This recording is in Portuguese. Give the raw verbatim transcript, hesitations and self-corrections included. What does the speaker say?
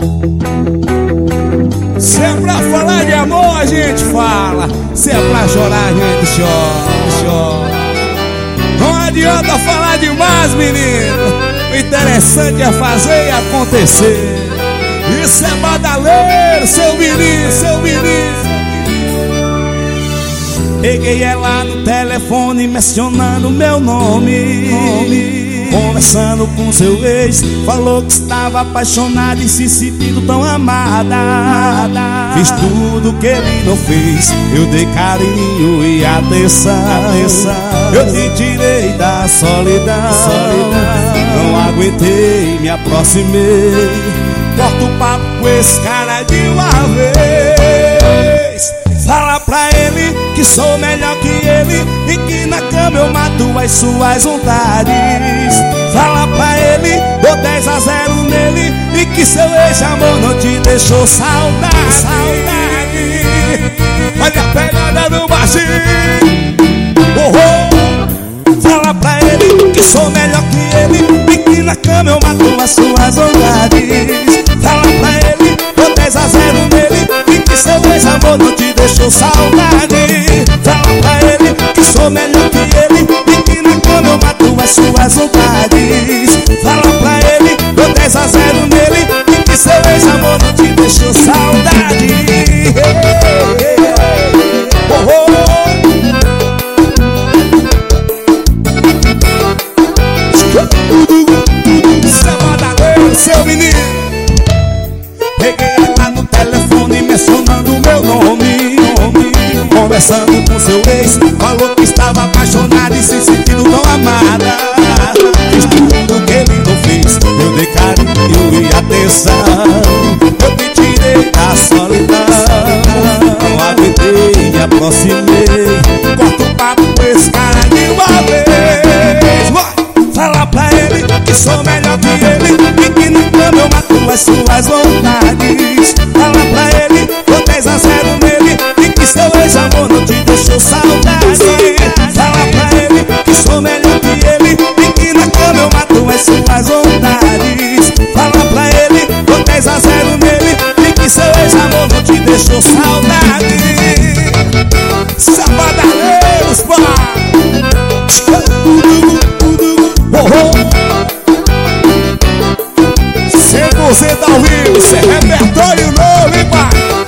Se é pra falar de amor, a gente fala. Se é pra chorar, a gente chora, chora. Não adianta falar demais, menino. O interessante é fazer e acontecer. Isso é badaleiro, seu menino, seu menino. Peguei ela no telefone mencionando meu nome, nome. Conversando com seu ex, falou que estava apaixonada e se sentindo tão amada. Fiz tudo que ele não fez, eu dei carinho e atenção. Eu te tirei da solidão, não aguentei, me aproximei. Corta o papo com esse cara de uma vez. Fala pra ele que sou melhor que ele e que na cama eu mato as suas vontades. Fala pra ele, dou dez a zero nele e que seu ex-amor não te deixou saudade. Saudade. Olha a pegada do baixinho. Oh, oh. Fala pra ele que sou melhor que ele e que na cama eu mato as suas vontades. Fala pra ele, dou dez a zero nele e que seu ex-amor não te deixou saudade. Fala pra ele que sou melhor que ele e que na cama eu mato as suas vontades. Fala pra ele, dou dez a zero nele e que seu ex-amor não te deixou saudade. Oh, oh. Seu menino, peguei ela no telefone mencionando meu nome, nome. Conversando com seu ex, falou que estava apaixonada e se sentindo tão amada. Fiz tudo que ele não fez, eu dei carinho e atenção. Eu te tirei da solidão, não aguentei, me aproximei. Corta o papo com esse cara de uma vez. Vai! Fala pra ele que sou melhor que ele e que na cama eu mato as suas vontades. Fala pra ele, dou dez a zero nele e que seu ex-amor não te deixou saudade. Fala pra ele que sou melhor que ele e que na cama eu mato as suas vontades. Fala pra ele, dou dez a zero nele e que seu ex-amor não te deixou saudade. Sabadaleiros, pá! cem por cento ao vivo, sem repertório novo, hein, pai?